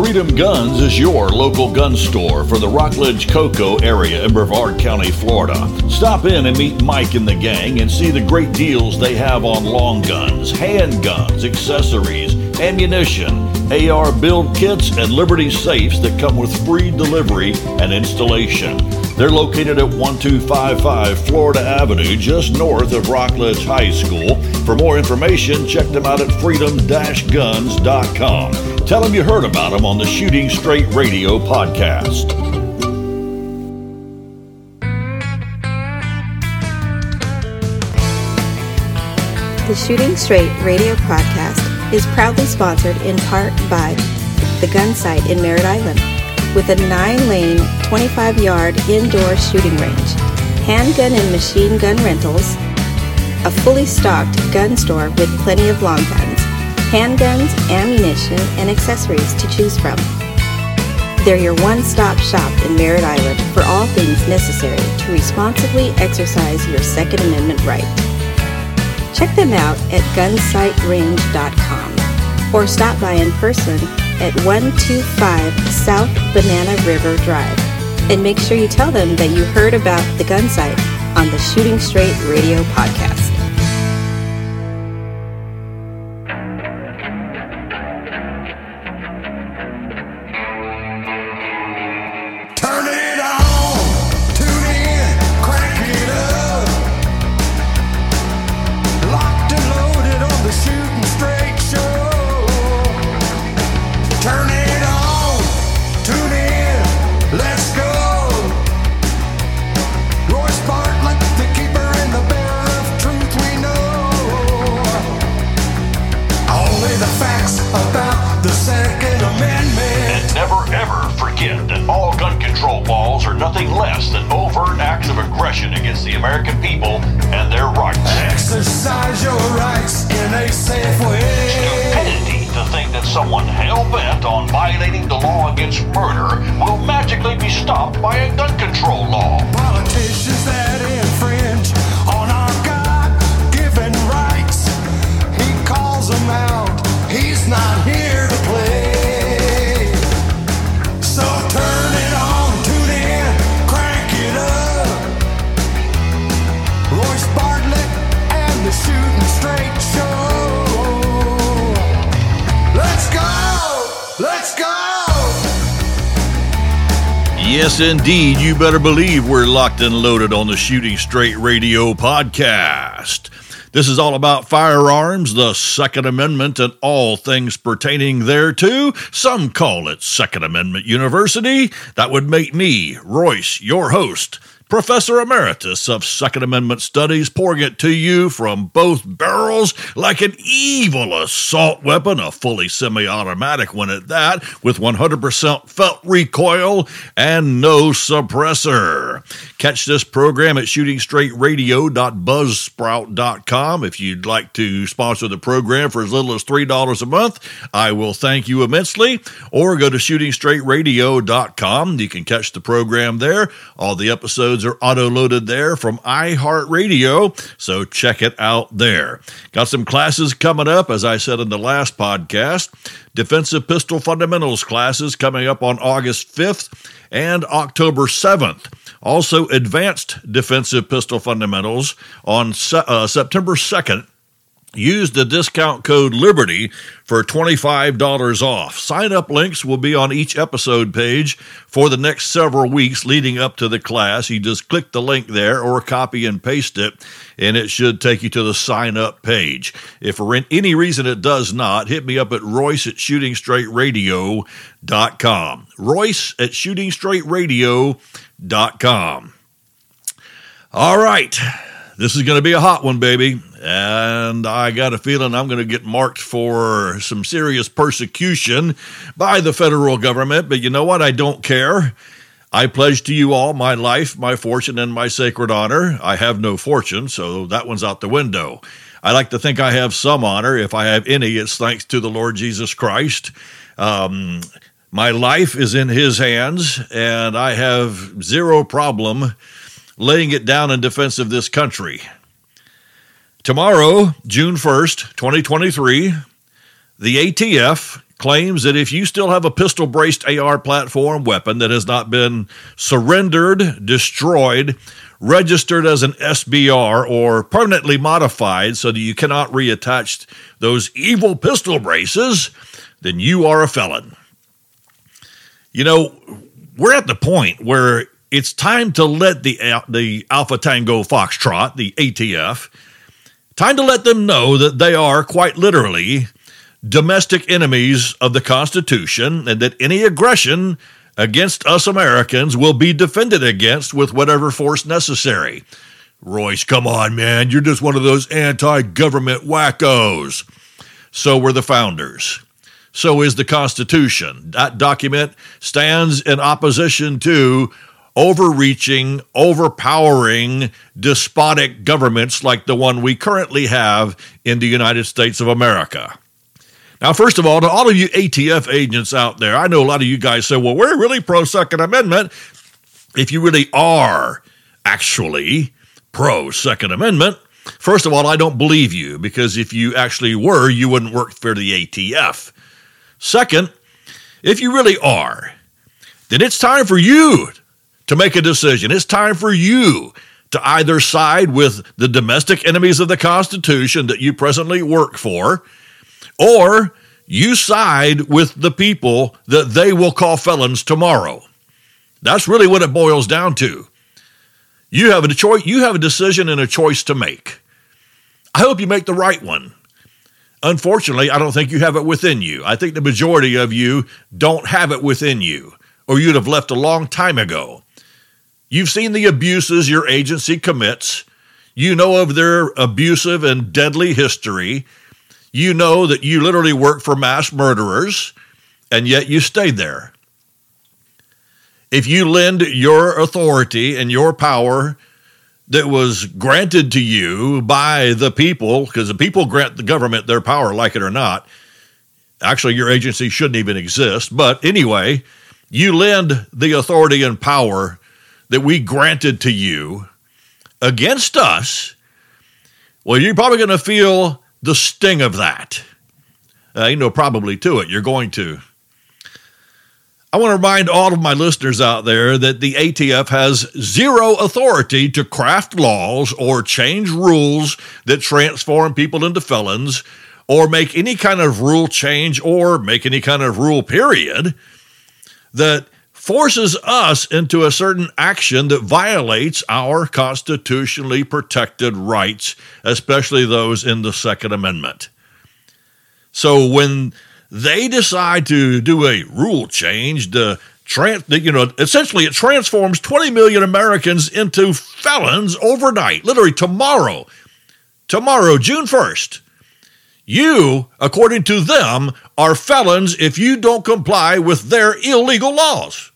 Freedom Guns is your local gun store for the Rockledge Cocoa area in Brevard County, Florida. Stop in and meet Mike and the gang and see the great deals they have on long guns, handguns, accessories, ammunition, AR build kits, and Liberty safes that come with free delivery and installation. They're located at 1255 Florida Avenue, just north of Rockledge High School. For more information, check them out at freedom-guns.com. Tell them you heard about them on the Shooting Straight Radio podcast. The Shooting Straight Radio podcast is proudly sponsored in part by The Gun Sight in Merritt Island, with a 9-lane, 25-yard indoor shooting range, handgun and machine gun rentals, a fully stocked gun store with plenty of long guns, handguns, ammunition, and accessories to choose from. They're your one-stop shop in Merritt Island for all things necessary to responsibly exercise your Second Amendment right. Check them out at gunsightrange.com or stop by in person at 125 South Banana River Drive. And make sure you tell them that you heard about the Gun Sight on the Shooting Straight Radio podcast. Nothing less than overt acts of aggression against the American people and their rights. Exercise your rights in a safe way. Stupidity to think that someone hell-bent on violating the law against murder will magically be stopped by a gun control law. Politicians that infringe on our God-given rights, he calls them out. He's not here to play. So turn it on. The Shooting Straight Show. Let's go! Let's go! Yes, indeed. You better believe we're locked and loaded on the Shooting Straight Radio podcast. This is all about firearms, the Second Amendment, and all things pertaining thereto. Some call it Second Amendment University. That would make me, Royce, your host, Professor Emeritus of Second Amendment Studies, pouring it to you from both barrels like an evil assault weapon, a fully semi-automatic one at that, with 100% felt recoil and no suppressor. Catch this program at shootingstraightradio.buzzsprout.com. If you'd like to sponsor the program for as little as $3 a month, I will thank you immensely. Or go to shootingstraightradio.com. You can catch the program there. All the episodes are auto-loaded there from iHeartRadio, so check it out there. Got some classes coming up, as I said in the last podcast. Defensive Pistol Fundamentals classes coming up on August 5th and October 7th. Also, Advanced Defensive Pistol Fundamentals on September 2nd. Use the discount code LIBERTY for $25 off. Sign-up links will be on each episode page for the next several weeks leading up to the class. You just click the link there or copy and paste it, and it should take you to the sign-up page. If for any reason it does not, hit me up at Royce at shootingstraightradio.com. Royce at shootingstraightradio.com. All right. This is going to be a hot one, baby. And I got a feeling I'm going to get marked for some serious persecution by the federal government. But you know what? I don't care. I pledge to you all my life, my fortune, and my sacred honor. I have no fortune, so that one's out the window. I like to think I have some honor. If I have any, it's thanks to the Lord Jesus Christ. My life is in his hands, and I have zero problem laying it down in defense of this country. Tomorrow, June 1st, 2023, the ATF claims that if you still have a pistol-braced AR platform weapon that has not been surrendered, destroyed, registered as an SBR, or permanently modified so that you cannot reattach those evil pistol braces, then you are a felon. You know, we're at the point where it's time to let the Alpha Tango Foxtrot, the ATF, time to let them know that they are, quite literally, domestic enemies of the Constitution, and that any aggression against us Americans will be defended against with whatever force necessary. Royce, come on, man. You're just one of those anti-government wackos. So were the founders. So is the Constitution. That document stands in opposition to overreaching, overpowering, despotic governments like the one we currently have in the United States of America. Now, first of all, to all of you ATF agents out there, I know a lot of you guys say, well, we're really pro-Second Amendment. If you really are actually pro-Second Amendment, first of all, I don't believe you, because if you actually were, you wouldn't work for the ATF. Second, if you really are, then it's time for you to make a decision. It's time for you to either side with the domestic enemies of the Constitution that you presently work for, or you side with the people that they will call felons tomorrow. That's really what it boils down to. You have a choice. You have a decision and a choice to make. I hope you make the right one. Unfortunately, I don't think you have it within you. I think the majority of you don't have it within you, or you'd have left a long time ago. You've seen the abuses your agency commits. You know of their abusive and deadly history. You know that you literally work for mass murderers, and yet you stayed there. If you lend your authority and your power that was granted to you by the people, because the people grant the government their power, like it or not. Actually, your agency shouldn't even exist. But anyway, you lend the authority and power that we granted to you against us. Well, you're probably going to feel the sting of that. Probably to it. You're going to. I want to remind all of my listeners out there that the ATF has zero authority to craft laws or change rules that transform people into felons, or make any kind of rule change, or make any kind of rule period that forces us into a certain action that violates our constitutionally protected rights, especially those in the Second Amendment. So when they decide to do a rule change, essentially it transforms 20 million Americans into felons overnight, literally tomorrow, June 1st. You, according to them, are felons if you don't comply with their illegal laws.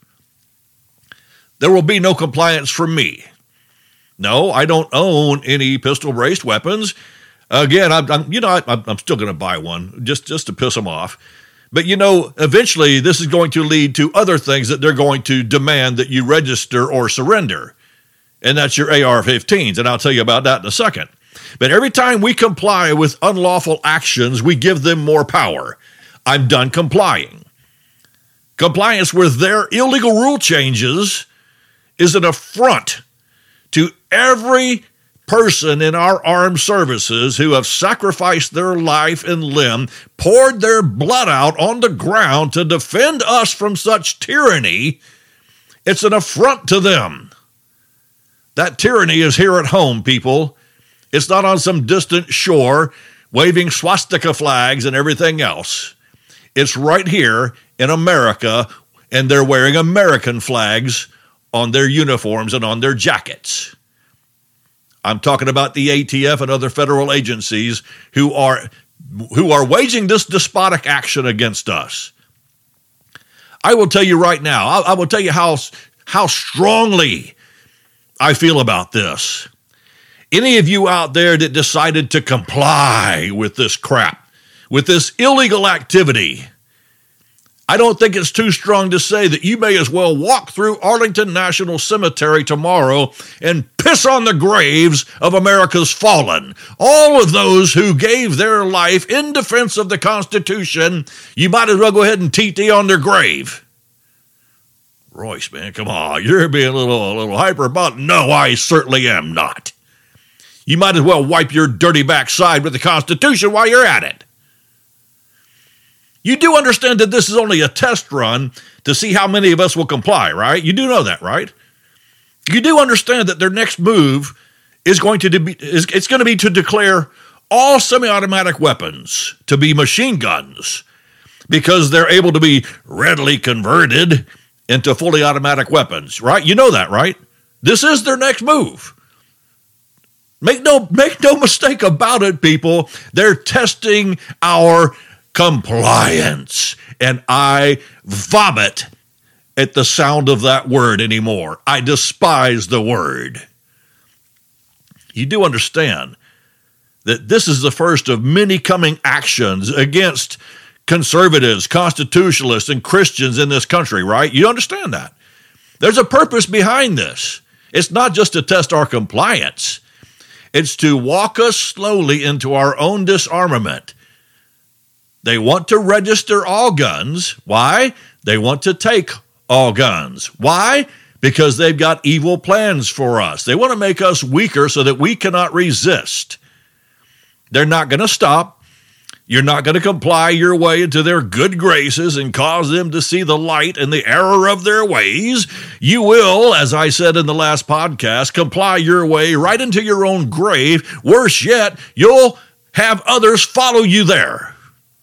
There will be no compliance from me. No, I don't own any pistol-braced weapons. Again, I'm still going to buy one just to piss them off. But, eventually this is going to lead to other things that they're going to demand that you register or surrender. And that's your AR-15s, and I'll tell you about that in a second. But every time we comply with unlawful actions, we give them more power. I'm done complying. Compliance with their illegal rule changes is an affront to every person in our armed services who have sacrificed their life and limb, poured their blood out on the ground to defend us from such tyranny. It's an affront to them. That tyranny is here at home, people. It's not on some distant shore waving swastika flags and everything else. It's right here in America, and they're wearing American flags on their uniforms and on their jackets. I'm talking about the ATF and other federal agencies who are waging this despotic action against us. I will tell you right now, I will tell you how strongly I feel about this. Any of you out there that decided to comply with this crap, with this illegal activity, I don't think it's too strong to say that you may as well walk through Arlington National Cemetery tomorrow and piss on the graves of America's fallen. All of those who gave their life in defense of the Constitution, you might as well go ahead and TT on their grave. Royce, man, come on. You're being a little hyper about it. No, I certainly am not. You might as well wipe your dirty backside with the Constitution while you're at it. You do understand that this is only a test run to see how many of us will comply, right? You do know that, right? You do understand that their next move is going to be to declare all semi-automatic weapons to be machine guns because they're able to be readily converted into fully automatic weapons, right? You know that, right? This is their next move. Make no mistake about it, people. They're testing our compliance. And I vomit at the sound of that word anymore. I despise the word. You do understand that this is the first of many coming actions against conservatives, constitutionalists, and Christians in this country, right? You understand that. There's a purpose behind this. It's not just to test our compliance. It's to walk us slowly into our own disarmament. They want to register all guns. Why? They want to take all guns. Why? Because they've got evil plans for us. They want to make us weaker so that we cannot resist. They're not going to stop. You're not going to comply your way into their good graces and cause them to see the light and the error of their ways. You will, as I said in the last podcast, comply your way right into your own grave. Worse yet, you'll have others follow you there.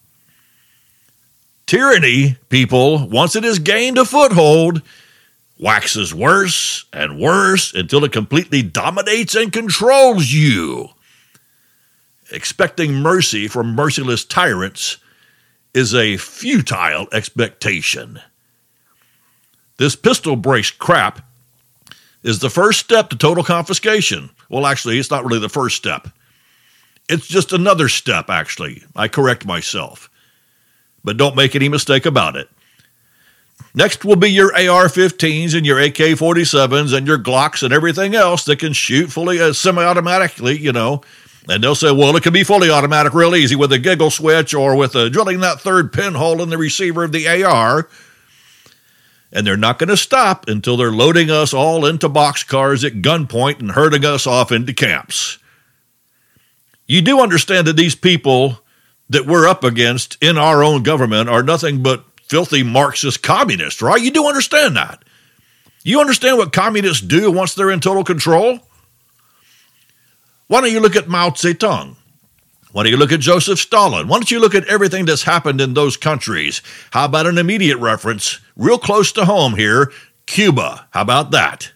Tyranny, people, once it has gained a foothold, waxes worse and worse until it completely dominates and controls you. Expecting mercy from merciless tyrants is a futile expectation. This pistol brace crap is the first step to total confiscation. Well, actually, it's not really the first step. It's just another step, actually. I correct myself. But don't make any mistake about it. Next will be your AR-15s and your AK-47s and your Glocks and everything else that can shoot fully semi-automatically, you know. And they'll say, well, it can be fully automatic real easy with a giggle switch or with drilling that third pinhole in the receiver of the AR. And they're not going to stop until they're loading us all into boxcars at gunpoint and herding us off into camps. You do understand that these people that we're up against in our own government are nothing but filthy Marxist communists, right? You do understand that. You understand what communists do once they're in total control? Why don't you look at Mao Zedong? Why don't you look at Joseph Stalin? Why don't you look at everything that's happened in those countries? How about an immediate reference, real close to home here, Cuba? How about that?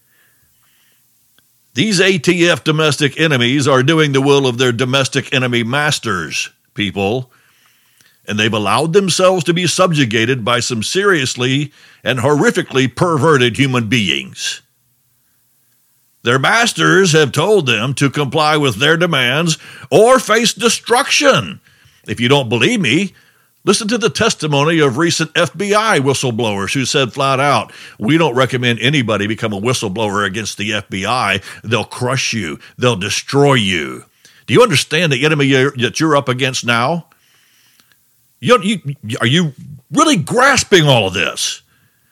These ATF domestic enemies are doing the will of their domestic enemy masters, people, and they've allowed themselves to be subjugated by some seriously and horrifically perverted human beings. Their masters have told them to comply with their demands or face destruction. If you don't believe me, listen to the testimony of recent FBI whistleblowers who said flat out, we don't recommend anybody become a whistleblower against the FBI. They'll crush you. They'll destroy you. Do you understand the enemy that you're up against now? Are you really grasping all of this?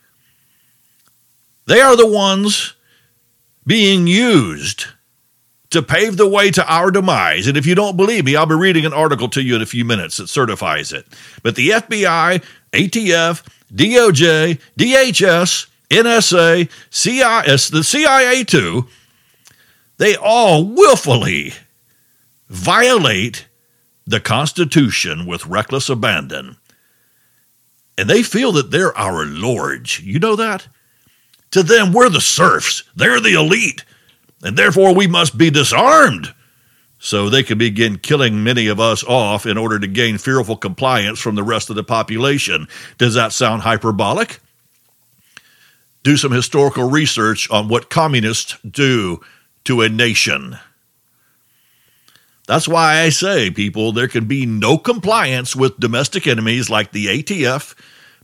They are the ones being used to pave the way to our demise. And if you don't believe me, I'll be reading an article to you in a few minutes that certifies it. But the FBI, ATF, DOJ, DHS, NSA, CIS, the CIA too, they all willfully violate the Constitution with reckless abandon. And they feel that they're our lords. You know that? To them, we're the serfs. They're the elite. And therefore, we must be disarmed. So they can begin killing many of us off in order to gain fearful compliance from the rest of the population. Does that sound hyperbolic? Do some historical research on what communists do to a nation. That's why I say, people, there can be no compliance with domestic enemies like the ATF,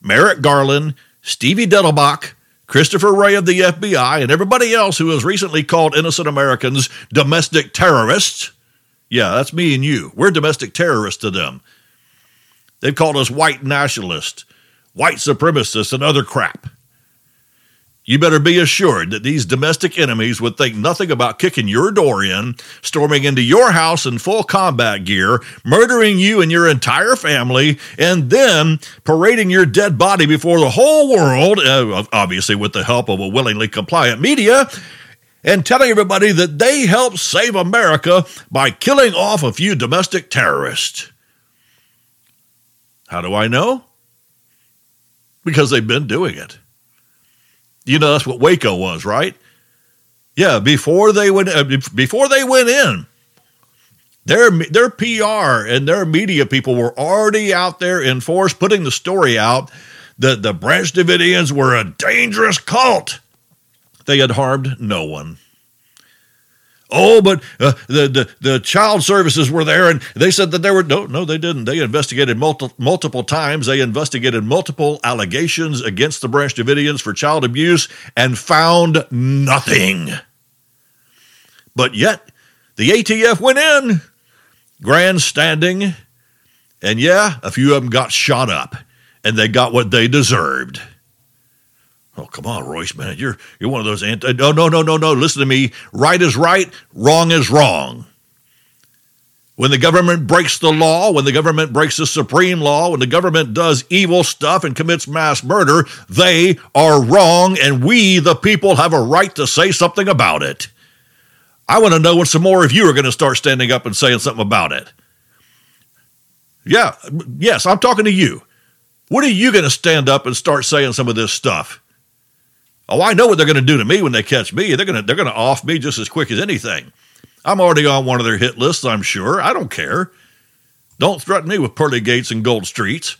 Merrick Garland, Stevie Dettelbach, Christopher Wray of the FBI, and everybody else who has recently called innocent Americans domestic terrorists. Yeah, that's me and you. We're domestic terrorists to them. They've called us white nationalists, white supremacists, and other crap. You better be assured that these domestic enemies would think nothing about kicking your door in, storming into your house in full combat gear, murdering you and your entire family, and then parading your dead body before the whole world, obviously with the help of a willingly compliant media, and telling everybody that they helped save America by killing off a few domestic terrorists. How do I know? Because they've been doing it. You know, that's what Waco was, right? Yeah, before they went in, their PR and their media people were already out there in force putting the story out that the Branch Davidians were a dangerous cult. They had harmed no one. Oh, but the child services were there, and they said that there were no, they didn't. They investigated multiple times. They investigated multiple allegations against the Branch Davidians for child abuse and found nothing. But yet, the ATF went in, grandstanding, and yeah, a few of them got shot up, and they got what they deserved. Oh, come on, Royce, man. You're one of those No. Listen to me. Right is right. Wrong is wrong. When the government breaks the law, when the government breaks the supreme law, when the government does evil stuff and commits mass murder, they are wrong, and we, the people, have a right to say something about it. I want to know when some more of you are going to start standing up and saying something about it. Yes, I'm talking to you. When are you going to stand up and start saying some of this stuff? Oh, I know what they're going to do to me when they catch me. They're going to off me just as quick as anything. I'm already on one of their hit lists, I'm sure. I don't care. Don't threaten me with pearly gates and gold streets.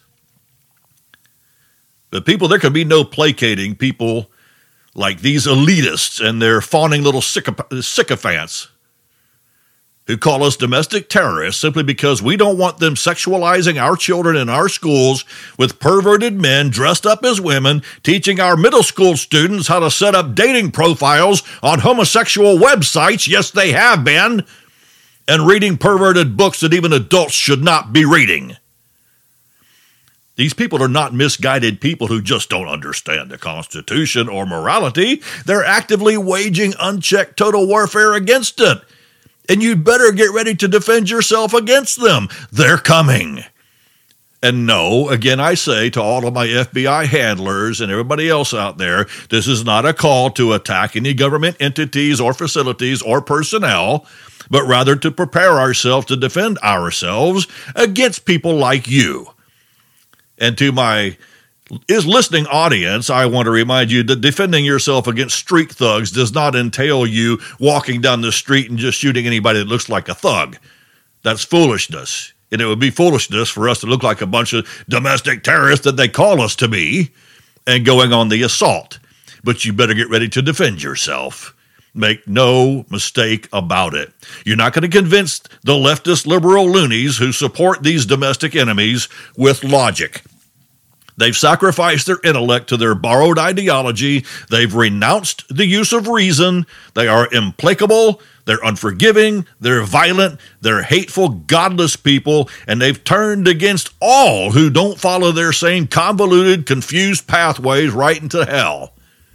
But people, there can be no placating people like these elitists and their fawning little sycophants who call us domestic terrorists simply because we don't want them sexualizing our children in our schools with perverted men dressed up as women, teaching our middle school students how to set up dating profiles on homosexual websites, yes, they have been, and reading perverted books that even adults should not be reading. These people are not misguided people who just don't understand the Constitution or morality. They're actively waging unchecked total warfare against it. And you'd better get ready to defend yourself against them. They're coming. And no, again, I say to all of my FBI handlers and everybody else out there, this is not a call to attack any government entities or facilities or personnel, but rather to prepare ourselves to defend ourselves against people like you. And to my listening audience, I want to remind you that defending yourself against street thugs does not entail you walking down the street and just shooting anybody that looks like a thug. That's foolishness. And it would be foolishness for us to look like a bunch of domestic terrorists that they call us to be and going on the assault. But you better get ready to defend yourself. Make no mistake about it. You're not going to convince the leftist liberal loonies who support these domestic enemies with logic. They've sacrificed their intellect to their borrowed ideology. They've renounced the use of reason. They are implacable. They're unforgiving. They're violent. They're hateful, godless people. And they've turned against all who don't follow their same convoluted, confused pathways right into hell.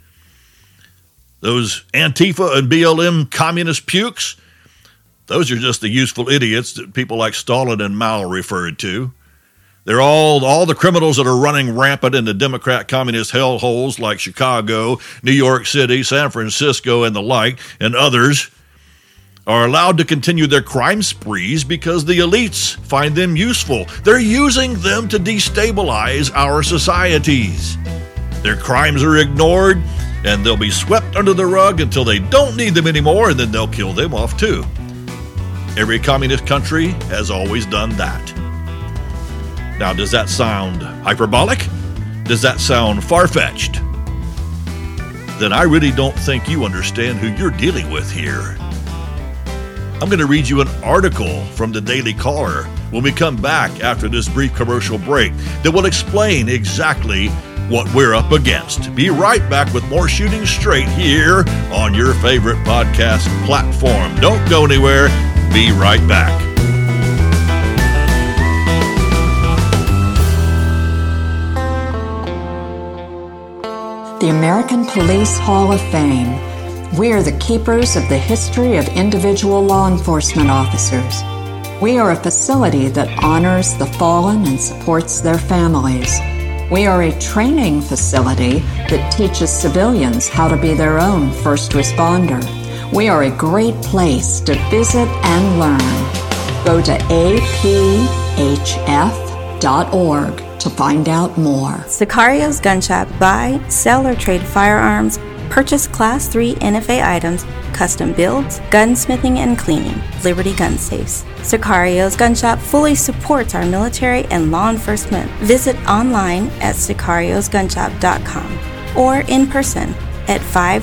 Those Antifa and BLM communist pukes, those are just the useful idiots that people like Stalin and Mao referred to. They're all the criminals that are running rampant in the Democrat communist hellholes like Chicago, New York City, San Francisco, and the like, and others are allowed to continue their crime sprees because the elites find them useful. They're using them to destabilize our societies. Their crimes are ignored, and they'll be swept under the rug until they don't need them anymore, and then they'll kill them off too. Every communist country has always done that. Now, does that sound hyperbolic? Does that sound far-fetched? Then I really don't think you understand who you're dealing with here. I'm going to read you an article from the Daily Caller when we come back after this brief commercial break that will explain exactly what we're up against. Be right back with more Shooting Straight here on your favorite podcast platform. Don't go anywhere. Be right back. The American Police Hall of Fame. We are the keepers of the history of individual law enforcement officers. We are a facility that honors the fallen and supports their families. We are a training facility that teaches civilians how to be their own first responder. We are a great place to visit and learn. Go to aphf.org to find out more. Sicarios Gun Shop. Buy, sell, or trade firearms. Purchase Class 3 NFA items, custom builds, gunsmithing and cleaning, Liberty Gun Safes. Sicarios Gun Shop fully supports our military and law enforcement. Visit online at sicariosgunshop.com or in person at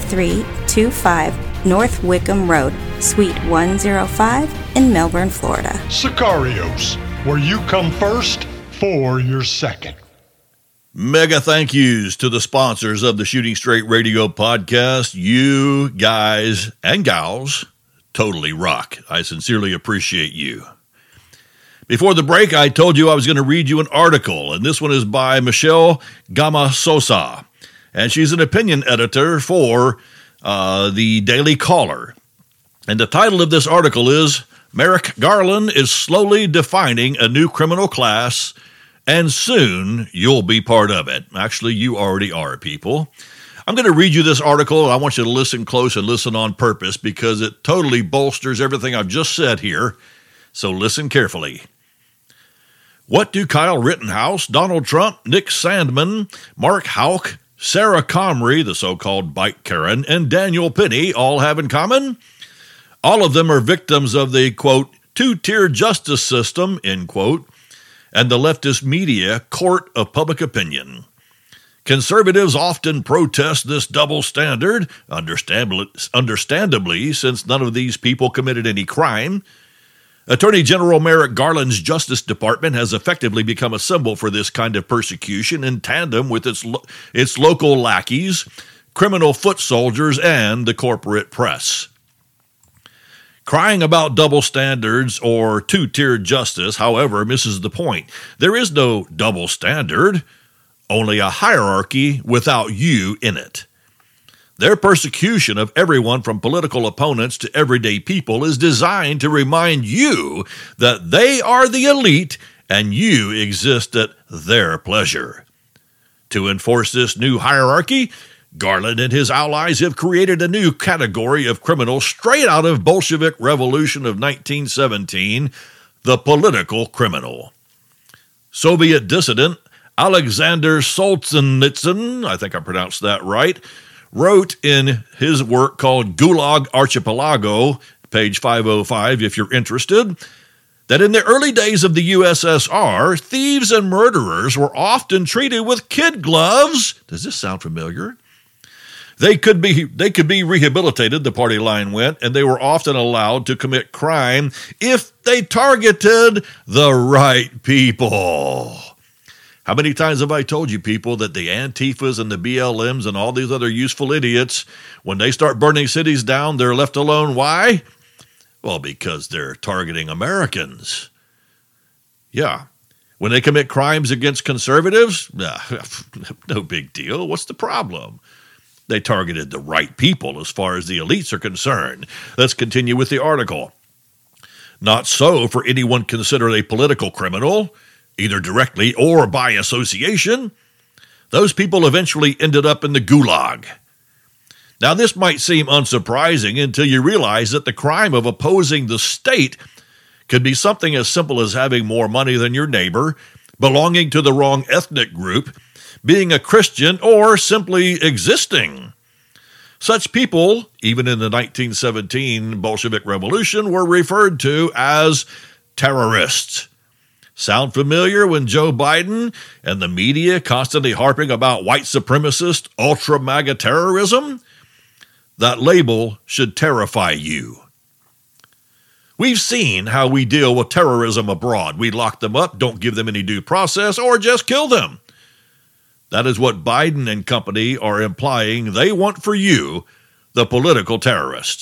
5325 North Wickham Road, Suite 105 in Melbourne, Florida. Sicarios, where you come first for your second. Mega thank yous to the sponsors of the Shooting Straight Radio podcast. You guys and gals totally rock. I sincerely appreciate you. Before the break, I told you I was going to read you an article, and this one is by Michelle Gamasosa, and she's an opinion editor for the Daily Caller. And the title of this article is, Merrick Garland is slowly defining a new criminal class, and soon you'll be part of it. Actually, you already are, people. I'm going to read you this article, and I want you to listen close and listen on purpose because it totally bolsters everything I've just said here. So listen carefully. What do Kyle Rittenhouse, Donald Trump, Nick Sandmann, Mark Houck, Sarah Comrie, the so-called Bike Karen, and Daniel Penny all have in common? All of them are victims of the, quote, two-tier justice system, end quote, and the leftist media court of public opinion. Conservatives often protest this double standard, understandably, since none of these people committed any crime. Attorney General Merrick Garland's Justice Department has effectively become a symbol for this kind of persecution in tandem with its local lackeys, criminal foot soldiers, and the corporate press. Crying about double standards or two-tier justice, however, misses the point. There is no double standard, only a hierarchy without you in it. Their persecution of everyone from political opponents to everyday people is designed to remind you that they are the elite and you exist at their pleasure. To enforce this new hierarchy, Garland and his allies have created a new category of criminals straight out of Bolshevik Revolution of 1917, the political criminal. Soviet dissident Alexander Solzhenitsyn, I think I pronounced that right, wrote in his work called Gulag Archipelago, page 505 if you're interested, that in the early days of the USSR, thieves and murderers were often treated with kid gloves. Does this sound familiar? They could be rehabilitated, the party line went, and they were often allowed to commit crime if they targeted the right people. How many times have I told you people that the Antifas and the BLMs and all these other useful idiots, when they start burning cities down, they're left alone? Why? Well, because they're targeting Americans. Yeah. When they commit crimes against conservatives, no big deal. What's the problem? They targeted the right people as far as the elites are concerned. Let's continue with the article. Not so for anyone considered a political criminal, either directly or by association. Those people eventually ended up in the gulag. Now, this might seem unsurprising until you realize that the crime of opposing the state could be something as simple as having more money than your neighbor, belonging to the wrong ethnic group, being a Christian, or simply existing. Such people, even in the 1917 Bolshevik Revolution, were referred to as terrorists. Sound familiar when Joe Biden and the media constantly harping about white supremacist, ultra-MAGA terrorism? That label should terrify you. We've seen how we deal with terrorism abroad. We lock them up, don't give them any due process, or just kill them. That is what Biden and company are implying they want for you, the political terrorist.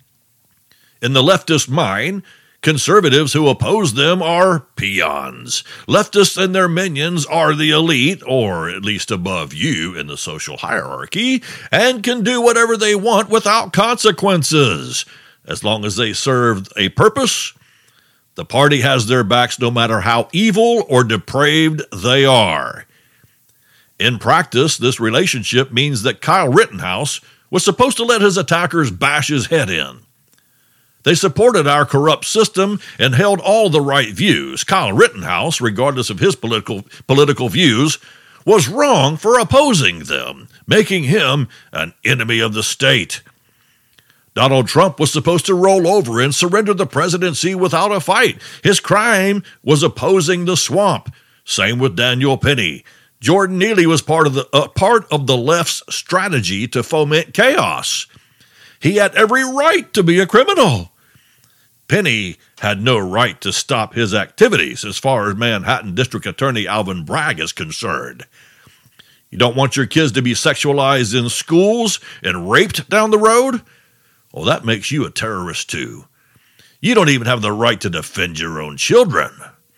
In the leftist mind, conservatives who oppose them are peons. Leftists and their minions are the elite, or at least above you in the social hierarchy, and can do whatever they want without consequences. As long as they serve a purpose, the party has their backs no matter how evil or depraved they are. In practice, this relationship means that Kyle Rittenhouse was supposed to let his attackers bash his head in. They supported our corrupt system and held all the right views. Kyle Rittenhouse, regardless of his political views, was wrong for opposing them, making him an enemy of the state. Donald Trump was supposed to roll over and surrender the presidency without a fight. His crime was opposing the swamp. Same with Daniel Penny. Jordan Neely was part of the left's strategy to foment chaos. He had every right to be a criminal. Penny had no right to stop his activities as far as Manhattan District Attorney Alvin Bragg is concerned. You don't want your kids to be sexualized in schools and raped down the road? Well, that makes you a terrorist too. You don't even have the right to defend your own children.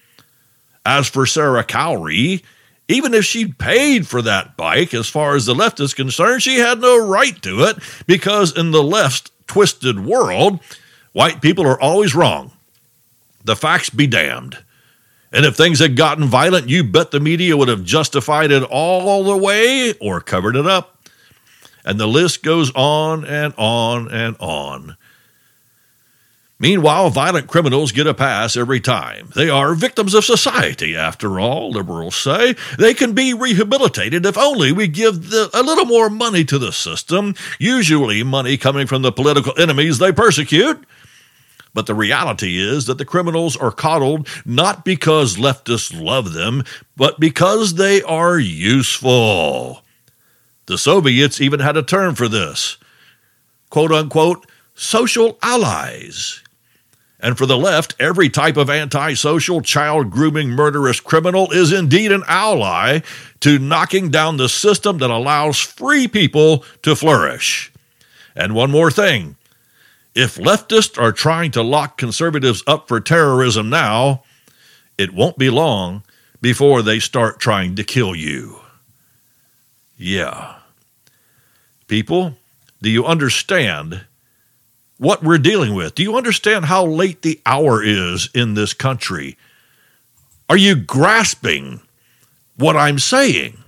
As for Sarah Cowrie, even if she paid for that bike, as far as the left is concerned, she had no right to it, because in the left's twisted world, white people are always wrong. The facts be damned. And if things had gotten violent, you bet the media would have justified it all the way or covered it up. And the list goes on and on and on. Meanwhile, violent criminals get a pass every time. They are victims of society, after all, liberals say. They can be rehabilitated if only we give a little more money to the system, usually money coming from the political enemies they persecute. But the reality is that the criminals are coddled not because leftists love them, but because they are useful. The Soviets even had a term for this, quote-unquote, social allies. And for the left, every type of antisocial, child-grooming, murderous criminal is indeed an ally to knocking down the system that allows free people to flourish. And one more thing. If leftists are trying to lock conservatives up for terrorism now, it won't be long before they start trying to kill you. Yeah. People, do you understand what we're dealing with? Do you understand how late the hour is in this country? Are you grasping what I'm saying?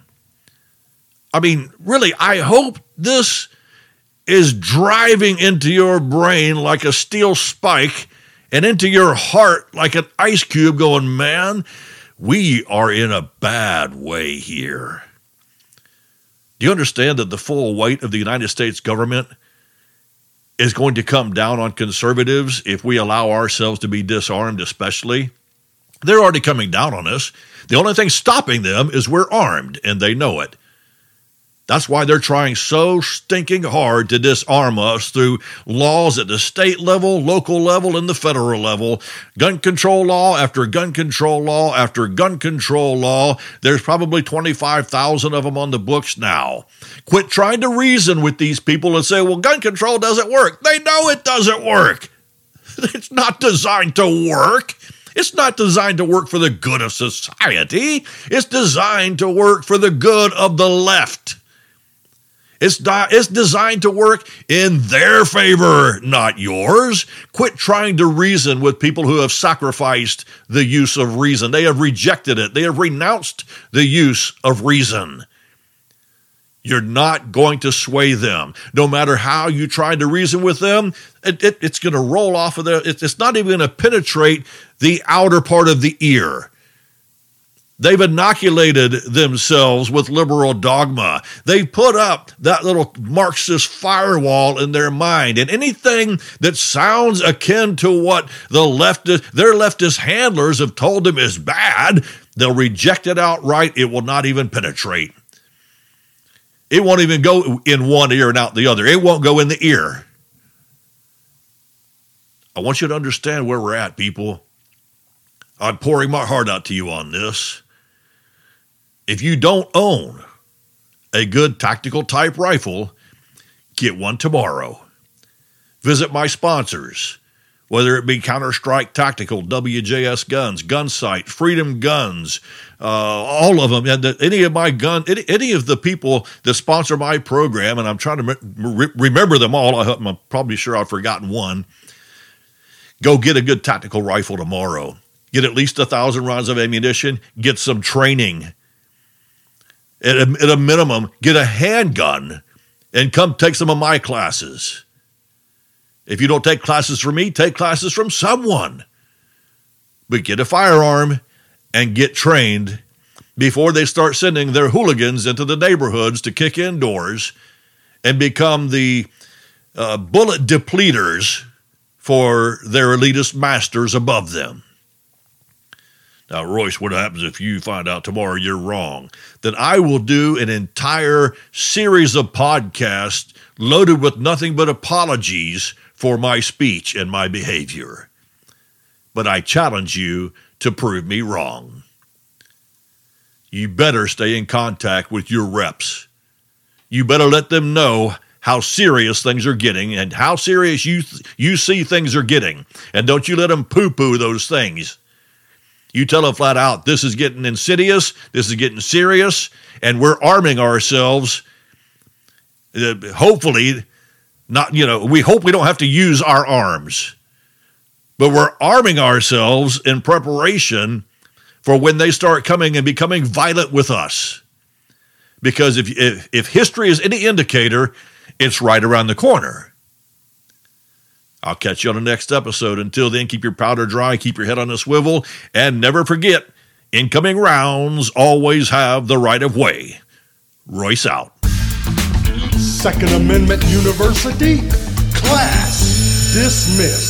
I mean, really, I hope this is driving into your brain like a steel spike and into your heart like an ice cube going, man, we are in a bad way here. Do you understand that the full weight of the United States government is going to come down on conservatives if we allow ourselves to be disarmed, especially? They're already coming down on us. The only thing stopping them is we're armed, and they know it. That's why they're trying so stinking hard to disarm us through laws at the state level, local level, and the federal level. Gun control law after gun control law after gun control law. There's probably 25,000 of them on the books now. Quit trying to reason with these people and say, well, gun control doesn't work. They know it doesn't work. It's not designed to work. It's not designed to work for the good of society. It's designed to work for the good of the left. It's designed to work in their favor, not yours. Quit trying to reason with people who have sacrificed the use of reason. They have rejected it. They have renounced the use of reason. You're not going to sway them. No matter how you try to reason with them, it's going to roll off of their, it's not even going to penetrate the outer part of the ear. They've inoculated themselves with liberal dogma. They've put up that little Marxist firewall in their mind. And anything that sounds akin to what their leftist handlers have told them is bad, they'll reject it outright. It will not even penetrate. It won't even go in one ear and out the other. It won't go in the ear. I want you to understand where we're at, people. I'm pouring my heart out to you on this. If you don't own a good tactical type rifle, get one tomorrow. Visit my sponsors, whether it be Counter-Strike Tactical, WJS Guns, Gunsight, Freedom Guns, all of them, and any of the people that sponsor my program, and I'm trying to remember them all. I'm probably sure I've forgotten one. Go get a good tactical rifle tomorrow. Get at least 1,000 rounds of ammunition. Get some training. At a minimum, get a handgun and come take some of my classes. If you don't take classes from me, take classes from someone. But get a firearm and get trained before they start sending their hooligans into the neighborhoods to kick in doors and become the bullet depleters for their elitist masters above them. Now, Royce, what happens if you find out tomorrow you're wrong? Then I will do an entire series of podcasts loaded with nothing but apologies for my speech and my behavior. But I challenge you to prove me wrong. You better stay in contact with your reps. You better let them know how serious things are getting and how serious you see things are getting. And don't you let them poo-poo those things. You tell them flat out, this is getting insidious, this is getting serious, and we're arming ourselves. Hopefully, we hope we don't have to use our arms. But we're arming ourselves in preparation for when they start coming and becoming violent with us. Because if history is any indicator, it's right around the corner. I'll catch you on the next episode. Until then, keep your powder dry, keep your head on a swivel, and never forget, incoming rounds always have the right of way. Royce out. Second Amendment University, class dismissed.